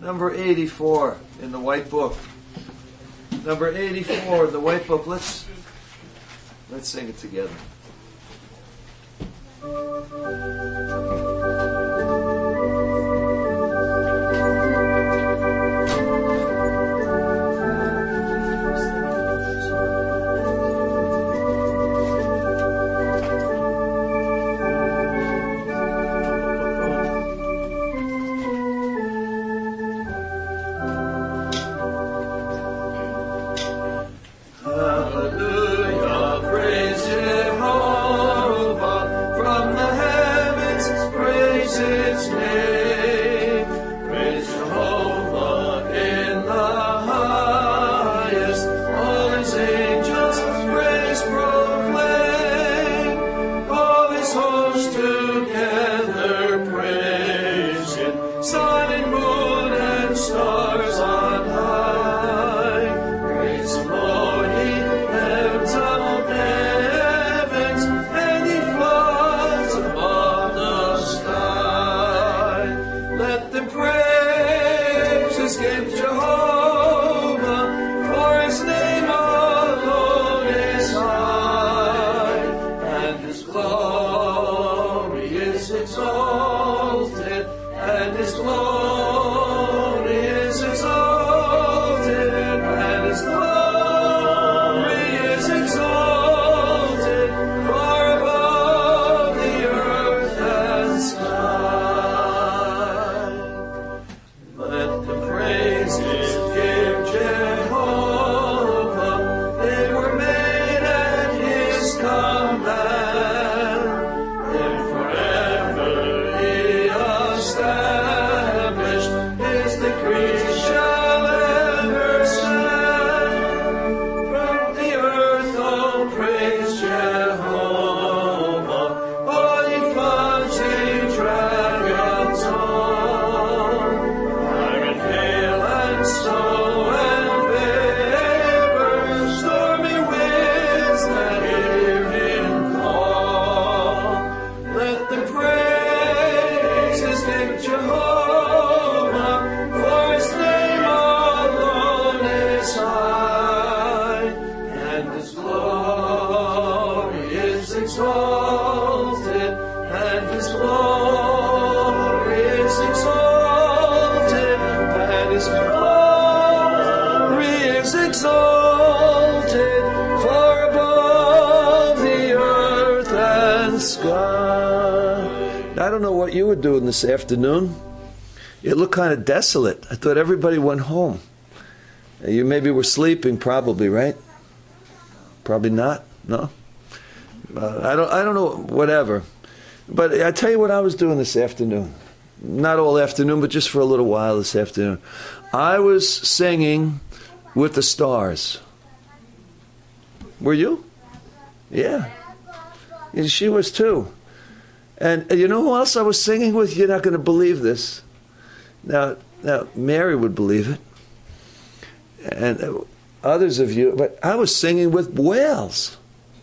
Number 84 in the White Book. Number 84 in the White Book. Let's sing it together. I don't know what you were doing this afternoon. It looked kind of desolate. I thought everybody went home. You maybe were sleeping, probably, right? Probably not. No. I don't know. Whatever. But I tell you what I was doing this afternoon. Not all afternoon, but just for a little while this afternoon. I was singing with the stars. Were you? Yeah. And she was too. And you know who else I was singing with? You're not going to believe this. Now, Mary would believe it. And others of you, but I was singing with whales.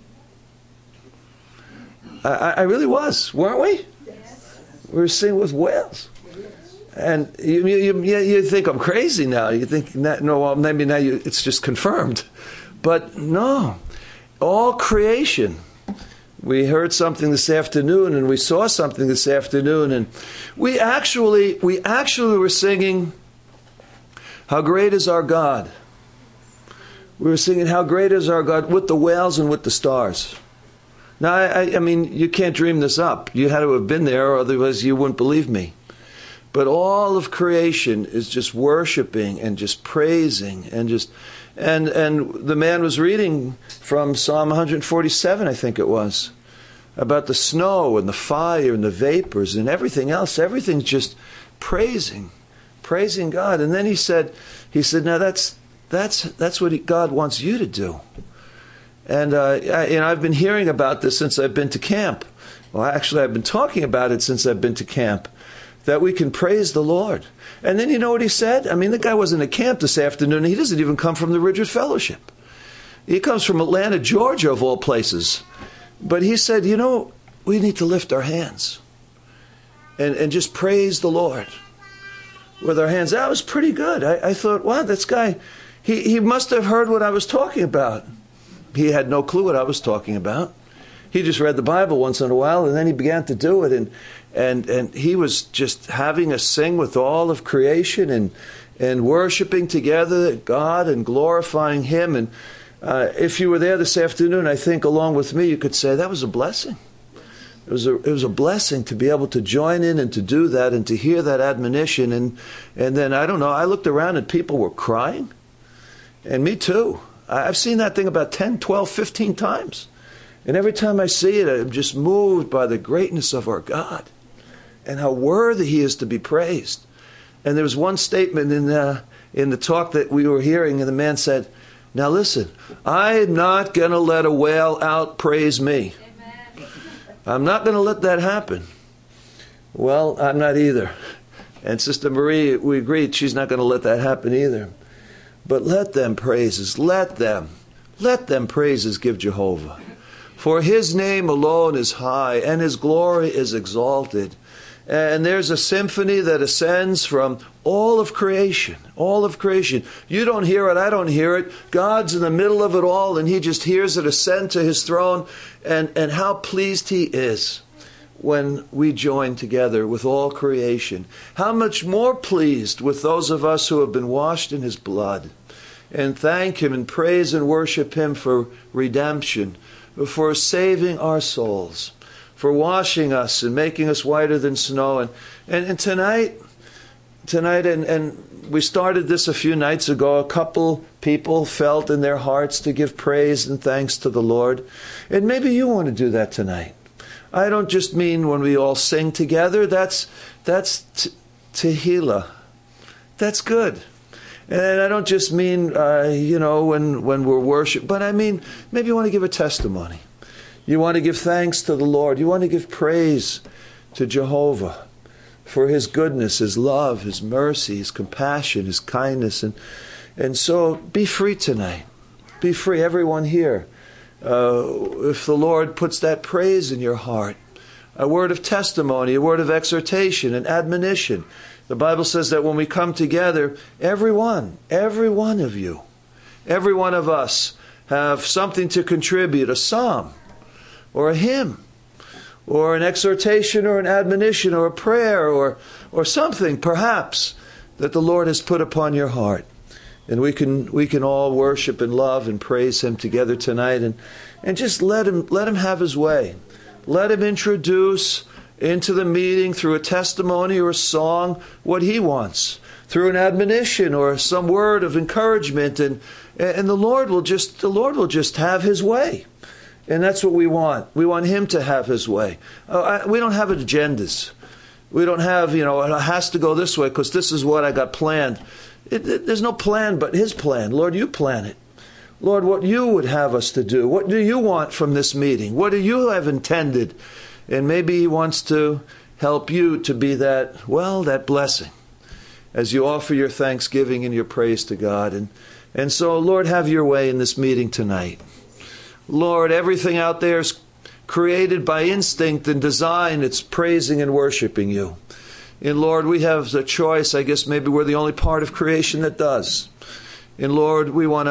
I really was, weren't we? Yes. We were singing with whales. And you think I'm crazy now. You think, no, well, maybe now it's just confirmed. But no, all creation. We heard something this afternoon, and we saw something this afternoon, and we actually were singing, "How Great Is Our God." We were singing, "How Great Is Our God," with the whales and with the stars. Now, I mean, you can't dream this up. You had to have been there, or otherwise you wouldn't believe me. But all of creation is just worshiping and just praising and just... And the man was reading from Psalm 147, I think it was, about the snow and the fire and the vapors and everything else. Everything's just praising God. And then he said, now that's what God wants you to do. And I've been hearing about this since I've been to camp. Well, actually, I've been talking about it since I've been to camp, that we can praise the Lord. And then you know what he said? I mean, the guy wasn't at camp this afternoon. He doesn't even come from the Ridgewood Fellowship. He comes from Atlanta, Georgia, of all places. But he said, we need to lift our hands and just praise the Lord. with our hands. That was pretty good. I thought, wow, this guy, he must have heard what I was talking about. He had no clue what I was talking about. He just read the Bible once in a while, and then he began to do it. And he was just having us sing with all of creation and worshiping together God and glorifying Him. And if you were there this afternoon, I think along with me, you could say that was a blessing. It was a blessing to be able to join in and to do that and to hear that admonition. And then, I don't know, I looked around and people were crying. And me too. I've seen that thing about 10, 12, 15 times. And every time I see it, I'm just moved by the greatness of our God and how worthy He is to be praised. And there was one statement in the talk that we were hearing, and the man said, now listen, I'm not going to let a whale out praise me. I'm not going to let that happen. Well, I'm not either. And Sister Marie, we agreed she's not going to let that happen either. But let them praises, let them praises give Jehovah. For His name alone is high, and His glory is exalted. And there's a symphony that ascends from all of creation, all of creation. You don't hear it, I don't hear it. God's in the middle of it all, and He just hears it ascend to His throne. And how pleased He is when we join together with all creation. How much more pleased with those of us who have been washed in His blood. And thank Him and praise and worship Him for redemption, for saving our souls, for washing us and making us whiter than snow. And tonight, and we started this a few nights ago, a couple people felt in their hearts to give praise and thanks to the Lord. And maybe you want to do that tonight. I don't just mean when we all sing together. That's tehillah. That's good. And I don't just mean, when we're worship, but I mean, maybe you want to give a testimony. You want to give thanks to the Lord. You want to give praise to Jehovah for His goodness, His love, His mercy, His compassion, His kindness. And so be free tonight. Be free, everyone here. If the Lord puts that praise in your heart, a word of testimony, a word of exhortation and admonition. The Bible says that when we come together, every one of you, every one of us have something to contribute, a psalm or a hymn or an exhortation or an admonition or a prayer or something perhaps that the Lord has put upon your heart. And we can all worship and love and praise Him together tonight and just let him have His way. Let Him introduce into the meeting through a testimony or a song what He wants, through an admonition or some word of encouragement, and the Lord will just have His way. And that's what we want. We want Him to have His way. We don't have agendas. We don't have, it has to go this way because this is what I got planned. There's no plan but His plan. Lord, You plan it. Lord, what You would have us to do. What do You want from this meeting? What do You have intended? And maybe He wants to help you to be that blessing as you offer your thanksgiving and your praise to God. And so, Lord, have Your way in this meeting tonight. Lord, everything out there is created by instinct and design. It's praising and worshiping You. And Lord, we have the choice. I guess maybe we're the only part of creation that does. And Lord, we want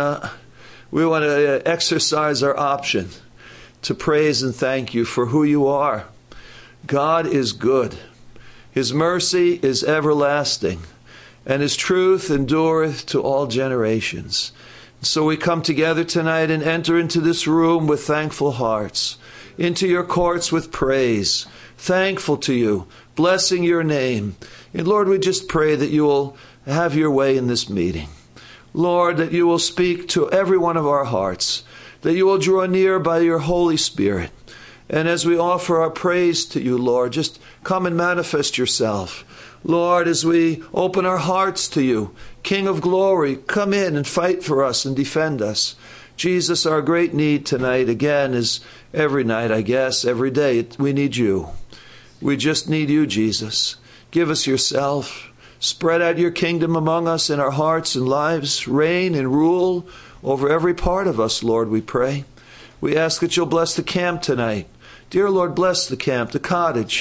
to exercise our option to praise and thank You for who You are. God is good. His mercy is everlasting, and His truth endureth to all generations. So we come together tonight and enter into this room with thankful hearts, into Your courts with praise, thankful to You, blessing Your name. And Lord, we just pray that You will have Your way in this meeting. Lord, that You will speak to every one of our hearts, that You will draw near by Your Holy Spirit. And as we offer our praise to You, Lord, just come and manifest Yourself. Lord, as we open our hearts to You, King of glory, come in and fight for us and defend us. Jesus, our great need tonight, again, is every night, I guess, every day, we need You. We just need You, Jesus. Give us Yourself. Spread out Your kingdom among us in our hearts and lives. Reign and rule over every part of us, Lord, we pray. We ask that You'll bless the camp tonight. Dear Lord, bless the camp, the cottage,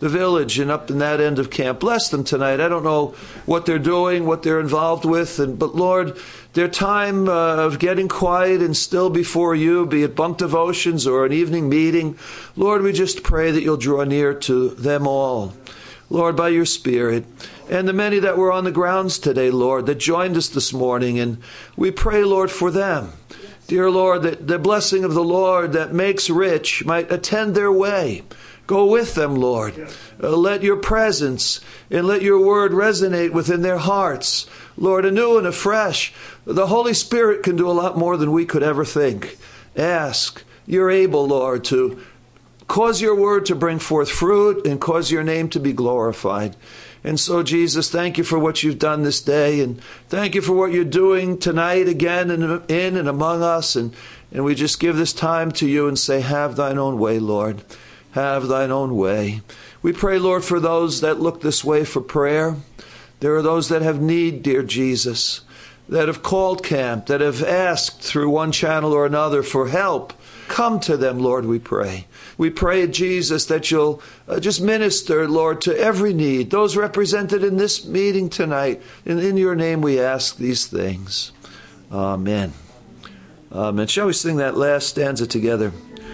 the village and up in that end of camp. Bless them tonight. I don't know what they're doing, what they're involved with, but Lord, their time of getting quiet and still before you, be it bunk devotions or an evening meeting, Lord, we just pray that you'll draw near to them all, Lord, by your Spirit. And the many that were on the grounds today, Lord, that joined us this morning, and we pray, Lord, for them. Dear Lord, that the blessing of the Lord that makes rich might attend their way. Go with them, Lord. Let your presence and let your word resonate within their hearts. Lord, anew and afresh. The Holy Spirit can do a lot more than we could ever think. Ask. You're able, Lord, to cause your word to bring forth fruit and cause your name to be glorified. And so, Jesus, thank you for what you've done this day, and thank you for what you're doing tonight again in and among us. And we just give this time to you and say, have thine own way, Lord. Have thine own way. We pray, Lord, for those that look this way for prayer. There are those that have need, dear Jesus, that have called camp, that have asked through one channel or another for help. Come to them, Lord, we pray. We pray, Jesus, that you'll just minister, Lord, to every need, those represented in this meeting tonight. And in your name we ask these things. Amen. Amen. Shall we sing that last stanza together?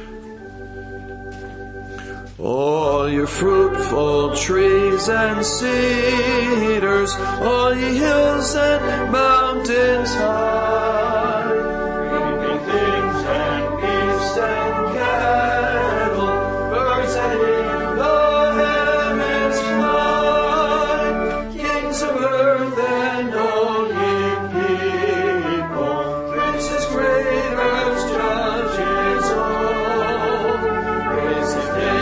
All your fruitful trees and cedars, all ye hills and mountains high, creeping things and beasts and cattle, birds that in the heavens fly, kings of earth and all ye people, princes, greaters, judges all, praise his name.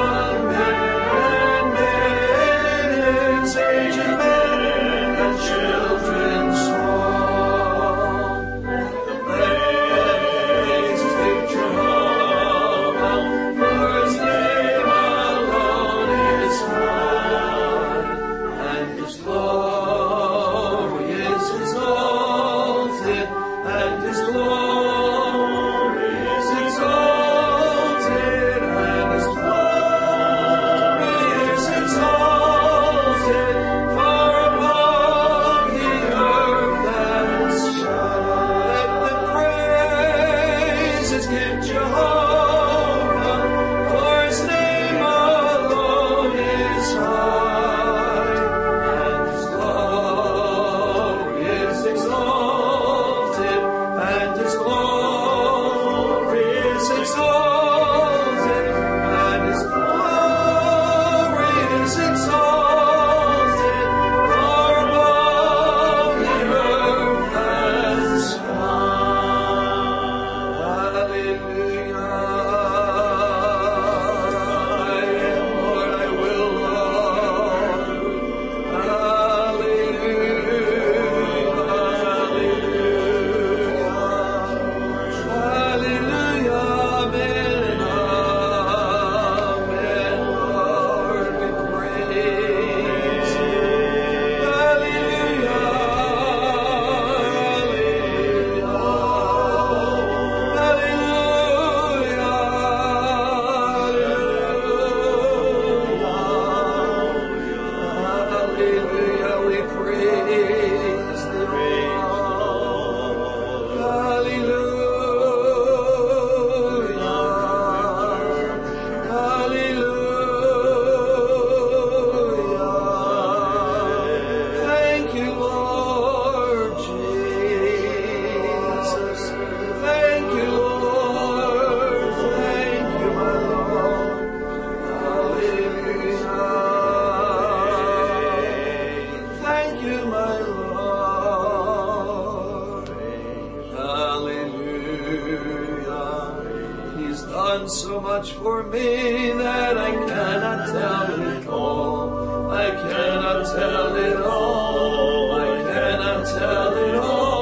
So much for me that I cannot tell it all. I cannot tell it all. I cannot tell it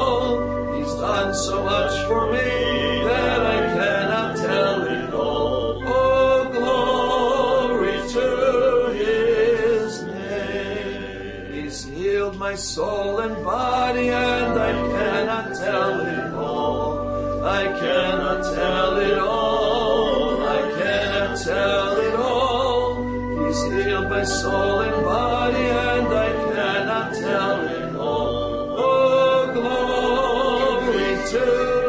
all. He's done so much for me that I cannot tell it all. Oh, glory to his name. He's healed my soul and body, and I cannot tell it all. I cannot tell it all. Tell it all. He's healed my soul and body, and I cannot tell it all. Oh, glory to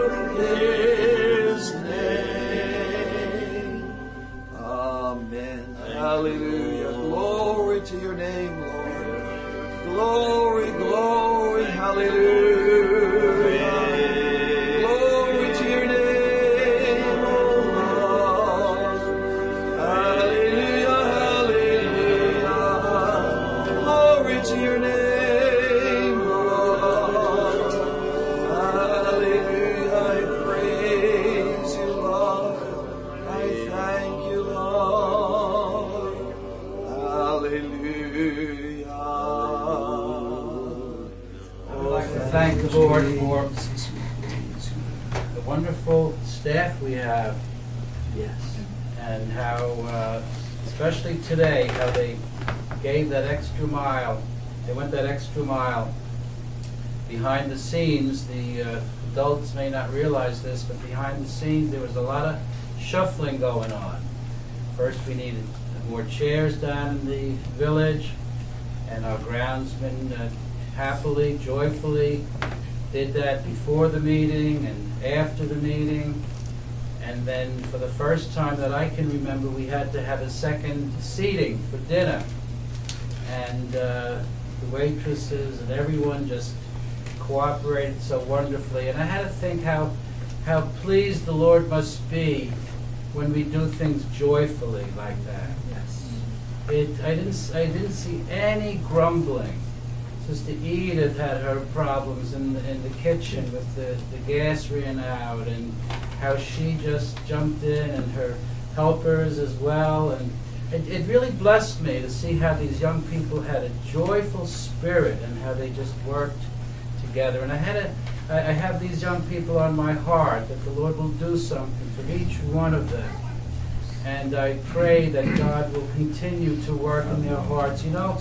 His name. Amen. Hallelujah. Glory to your name, Lord. Glory, glory, hallelujah. Glory to your name, oh Lord. Hallelujah, hallelujah. Glory to your name, Lord. Hallelujah, I praise you, Lord. I thank you, Lord. Hallelujah. I'd like to thank the Lord for the wonderful staff we have. Yes. And how, especially today, how they gave that extra mile. They went that extra mile. Behind the scenes, the adults may not realize this, but behind the scenes there was a lot of shuffling going on. First we needed more chairs down in the village, and our groundsmen happily, joyfully did that before the meeting and after the meeting. And then for the first time that I can remember, we had to have a second seating for dinner. And the waitresses and everyone just cooperated so wonderfully. And I had to think how pleased the Lord must be when we do things joyfully like that. Yes. I didn't see any grumbling. Sister Edith had her problems in the kitchen with the gas ran out, and how she just jumped in, and her helpers as well. And it really blessed me to see how these young people had a joyful spirit and how they just worked together. And I have these young people on my heart, that the Lord will do something for each one of them. And I pray that God will continue to work in their hearts. You know,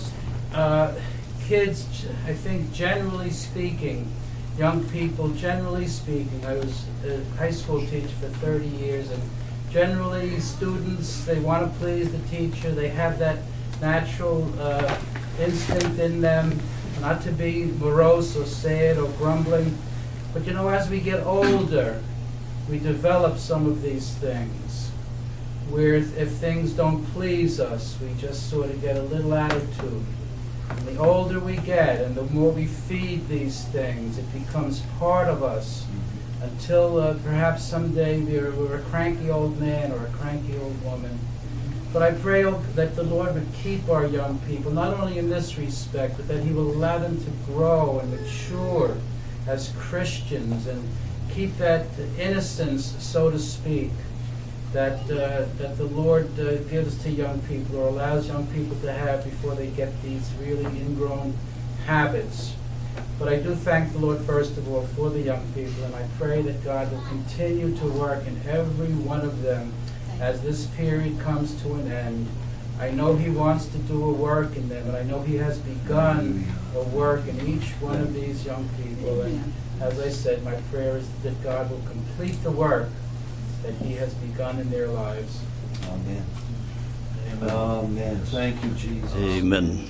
kids, I think generally speaking, young people, generally speaking, I was a high school teacher for 30 years, and generally students, they want to please the teacher. They have that natural instinct in them not to be morose or sad or grumbling. But you know, as we get older, we develop some of these things, where if things don't please us, we just sort of get a little attitude. And the older we get and the more we feed these things, it becomes part of us until perhaps someday we're a cranky old man or a cranky old woman. But I pray that the Lord would keep our young people, not only in this respect, but that He will allow them to grow and mature as Christians and keep that innocence, so to speak, that the Lord gives to young people, or allows young people to have before they get these really ingrown habits. But I do thank the Lord, first of all, for the young people, and I pray that God will continue to work in every one of them as this period comes to an end. I know He wants to do a work in them, and I know He has begun a work in each one of these young people. And as I said, my prayer is that God will complete the work that He has begun in their lives. Amen. Amen. Amen. Thank you, Jesus. Amen.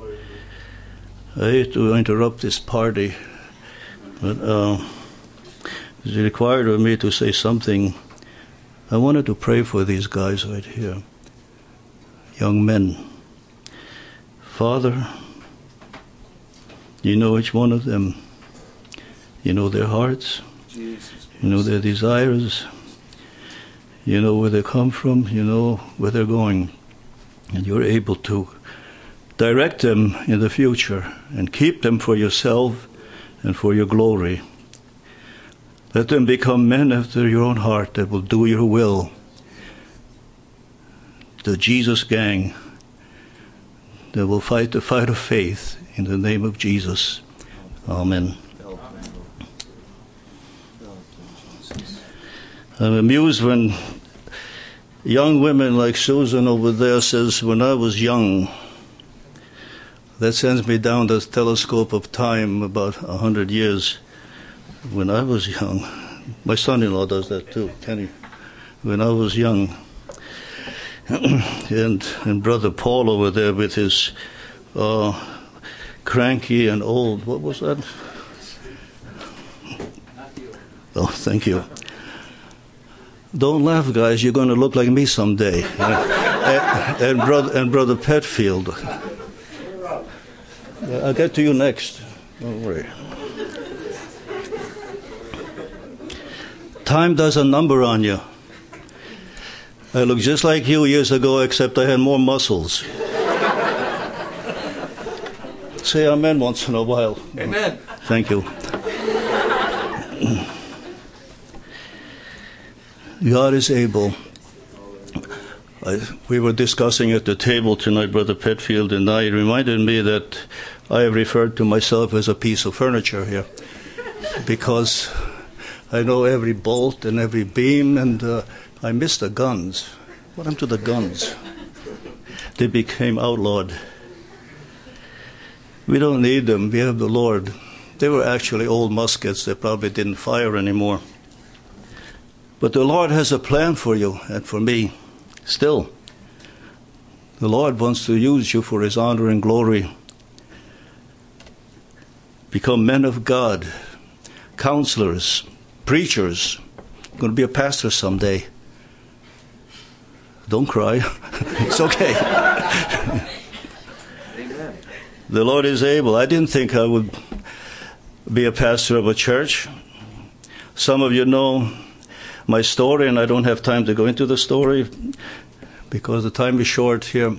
I hate to interrupt this party, but it's required of me to say something. I wanted to pray for these guys right here, young men. Father, you know each one of them. You know their hearts. Jesus, you know their desires. You know where they come from. You know where they're going. And you're able to direct them in the future and keep them for yourself and for your glory. Let them become men after your own heart that will do your will. The Jesus gang that will fight the fight of faith in the name of Jesus. Amen. I'm amused when young women like Susan over there says, when I was young. That sends me down the telescope of time about 100 years. When I was young, my son-in-law does that too, Kenny. When I was young, and Brother Paul over there with his cranky and old, what was that? Oh, thank you. Don't laugh, guys. You're going to look like me someday. and Brother Petfield. I'll get to you next. Don't worry. Time does a number on you. I looked just like you years ago, except I had more muscles. Say amen once in a while. Amen. Thank you. God is able. We were discussing at the table tonight, Brother Petfield and I. It reminded me that I have referred to myself as a piece of furniture here, because I know every bolt and every beam, and I miss the guns. What happened to the guns? They became outlawed. We don't need them. We have the Lord. They were actually old muskets. They probably didn't fire anymore. But the Lord has a plan for you and for me. Still, the Lord wants to use you for His honor and glory. Become men of God, counselors, preachers. I'm going to be a pastor someday. Don't cry. It's okay. Amen. The Lord is able. I didn't think I would be a pastor of a church. Some of you know my story, and I don't have time to go into the story because the time is short here.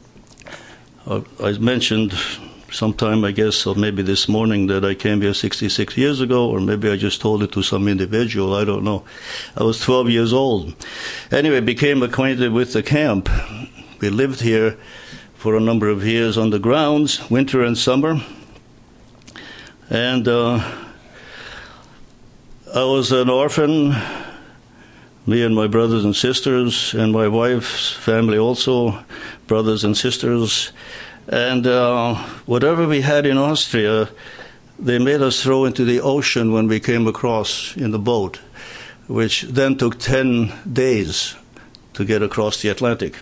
I mentioned sometime, I guess, or maybe this morning, that I came here 66 years ago, or maybe I just told it to some individual, I don't know. I was 12 years old. Anyway, became acquainted with the camp. We lived here for a number of years on the grounds, winter and summer. And I was an orphan, me and my brothers and sisters, and my wife's family also, brothers and sisters. And whatever we had in Austria, they made us throw into the ocean when we came across in the boat, which then took 10 days to get across the Atlantic.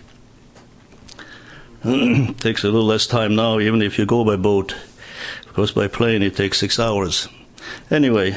Takes a little less time now, even if you go by boat. Of course, by plane it takes 6 hours. Anyway,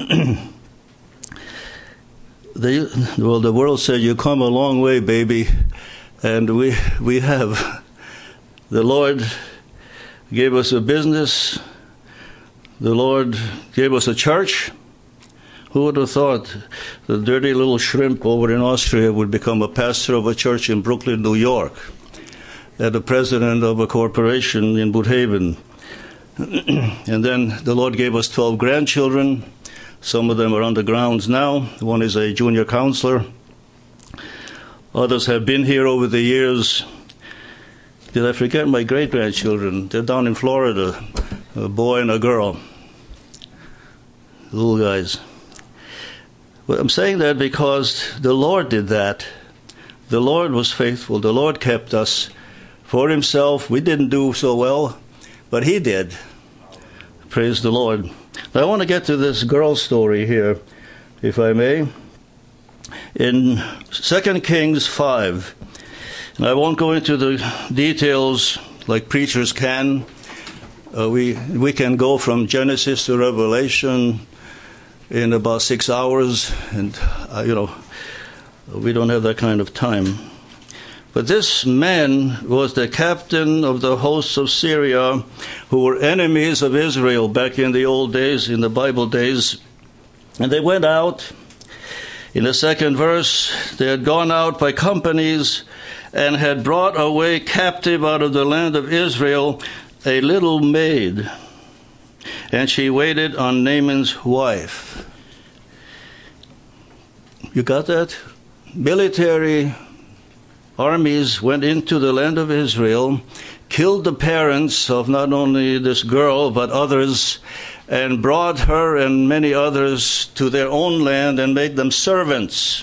the world said, you come a long way, baby, and we have. The Lord gave us a business. The Lord gave us a church. Who would have thought the dirty little shrimp over in Austria would become a pastor of a church in Brooklyn, New York, and the president of a corporation in Woodhaven. And then the Lord gave us 12 grandchildren. Some of them are on the grounds now. One is a junior counselor. Others have been here over the years. Did I forget my great-grandchildren? They're down in Florida, a boy and a girl. Little guys. Well, I'm saying that because the Lord did that. The Lord was faithful. The Lord kept us for Himself. We didn't do so well, but He did. Praise the Lord. Now, I want to get to this girl story here, if I may. In 2 Kings 5, and I won't go into the details like preachers can. We can go from Genesis to Revelation in about 6 hours, and we don't have that kind of time. But this man was the captain of the hosts of Syria, who were enemies of Israel back in the old days, in the Bible days. And they went out. In the second verse, they had gone out by companies and had brought away captive out of the land of Israel a little maid. And she waited on Naaman's wife. You got that? Military armies went into the land of Israel, killed the parents of not only this girl but others, and brought her and many others to their own land and made them servants.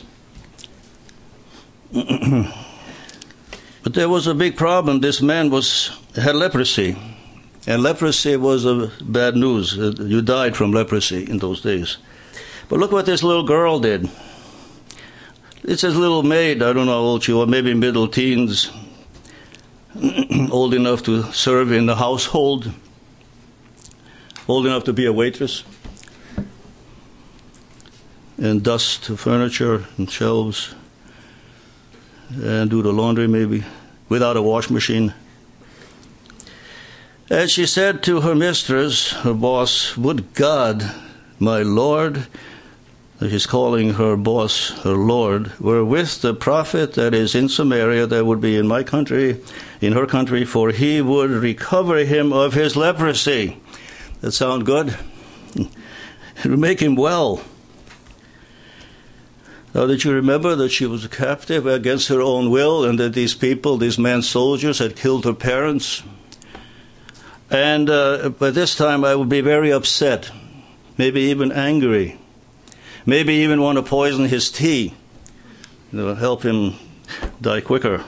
But there was a big problem. This man had leprosy, and leprosy was bad news. You died from leprosy in those days. But look what this little girl did. It's a little maid, I don't know how old she was, maybe middle teens, old enough to serve in the household, old enough to be a waitress, and dust furniture and shelves, and do the laundry maybe, without a wash machine. And she said to her mistress, her boss, "Would God, my Lord," she's calling her boss her Lord, "were with the prophet that is in Samaria, that would be in my country, in her country, for he would recover him of his leprosy." That sound good? It would make him well. Now, did you remember that she was a captive against her own will, and that these people, these man soldiers, had killed her parents? And by this time I would be very upset, maybe even angry, maybe even want to poison his tea, help him die quicker.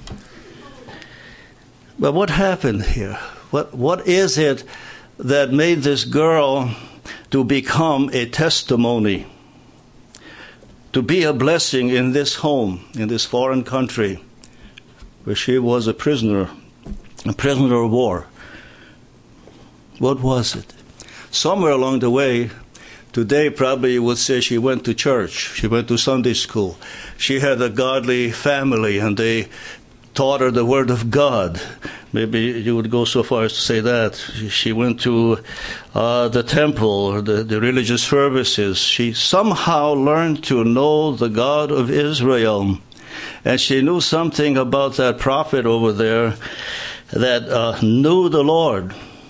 But what happened here? What is it that made this girl to become a testimony, to be a blessing in this home, in this foreign country, where she was a prisoner of war? What was it? Somewhere along the way, today probably you would say she went to church, she went to Sunday school, she had a godly family, and they taught her the Word of God. Maybe you would go so far as to say that. She went to the temple, or the religious services. She somehow learned to know the God of Israel. And she knew something about that prophet over there that knew the Lord,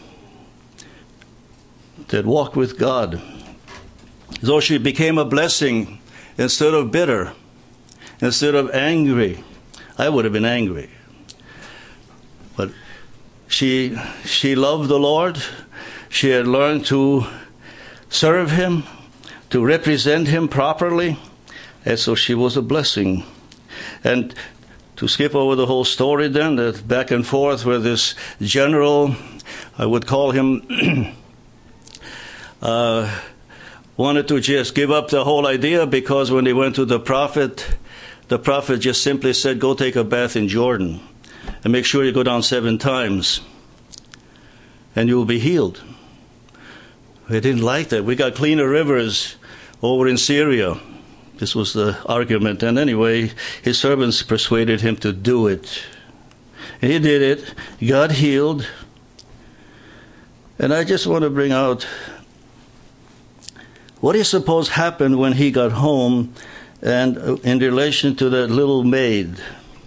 that walked with God. So she became a blessing instead of bitter, instead of angry. I would have been angry. But she loved the Lord. She had learned to serve Him, to represent Him properly. And so she was a blessing. And to skip over the whole story then, that back and forth where this general, I would call him, wanted to just give up the whole idea, because when they went to the prophet just simply said, "Go take a bath in Jordan and make sure you go down 7 times and you will be healed." They didn't like that. "We got cleaner rivers over in Syria." This was the argument. And anyway, his servants persuaded him to do it. And he did it. He got healed. And I just want to bring out, what do you suppose happened when he got home, and in relation to that little maid?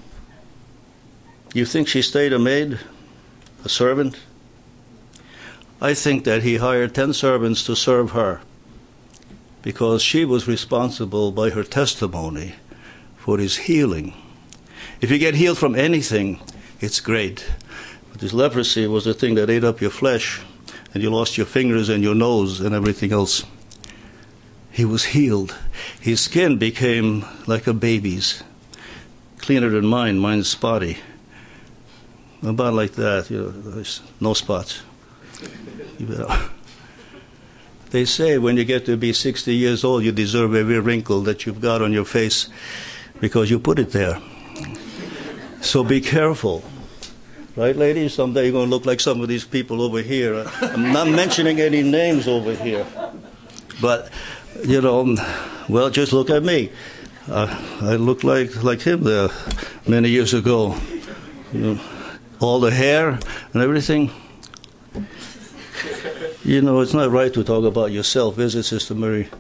You think she stayed a maid? A servant? I think that he hired 10 servants to serve her, because she was responsible by her testimony for his healing. If you get healed from anything, it's great. But this leprosy was the thing that ate up your flesh, and you lost your fingers and your nose and everything else. He was healed. His skin became like a baby's, cleaner than mine. Mine's spotty, about like that. There's no spots. They say when you get to be 60 years old, you deserve every wrinkle that you've got on your face, because you put it there. So be careful. Right, ladies? Someday you're going to look like some of these people over here. I'm not mentioning any names over here. But, well, just look at me. I look like him there many years ago. All the hair and everything. It's not right to talk about yourself, is it, Sister Mary?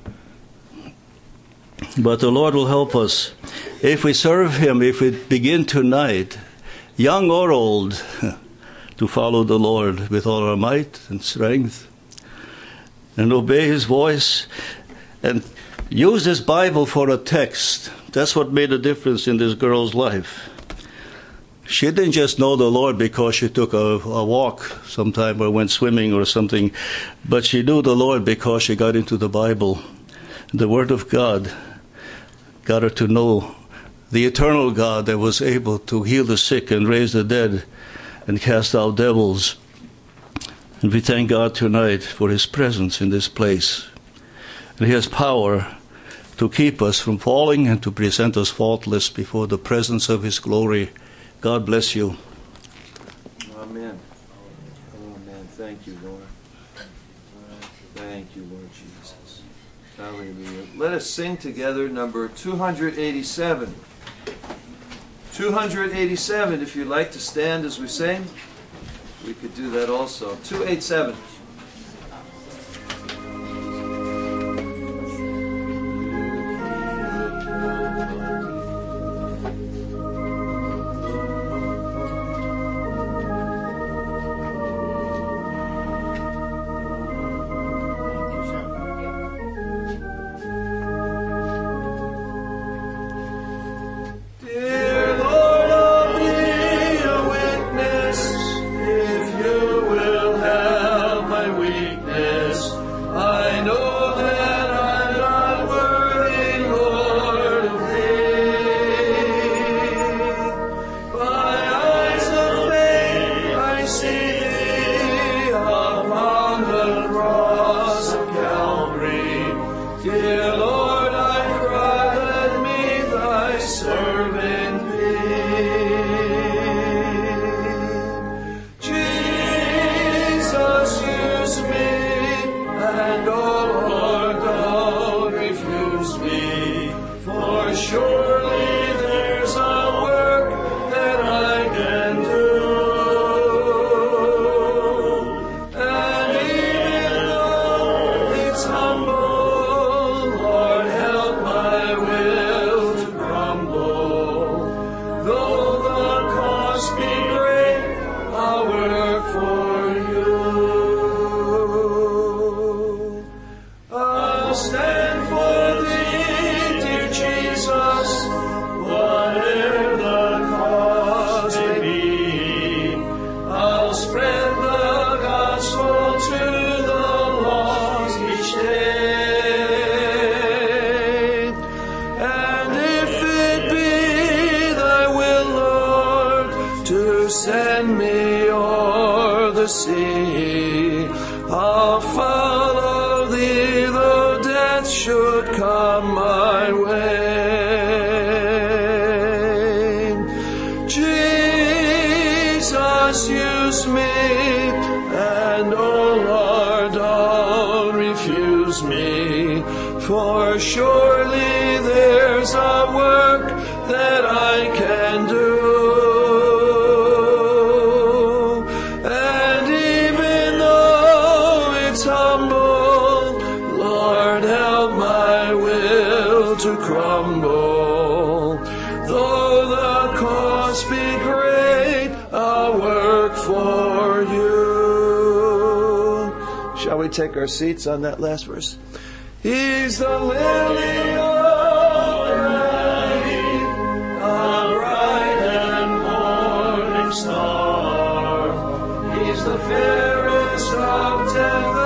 But the Lord will help us. If we serve Him, if we begin tonight, young or old, to follow the Lord with all our might and strength, and obey His voice, and use this Bible for a text. That's what made a difference in this girl's life. She didn't just know the Lord because she took a walk sometime or went swimming or something, but she knew the Lord because she got into the Bible. The Word of God got her to know the eternal God that was able to heal the sick and raise the dead and cast out devils. And we thank God tonight for His presence in this place. And He has power to keep us from falling and to present us faultless before the presence of His glory. God bless you. Amen. Amen. Thank you, Lord. Thank you, Lord Jesus. Hallelujah. Let us sing together number 287. 287, if you'd like to stand as we sing, we could do that also. 287. Take our seats on that last verse. He's the lily of the valley, a bright and morning star. He's the fairest of 10,000.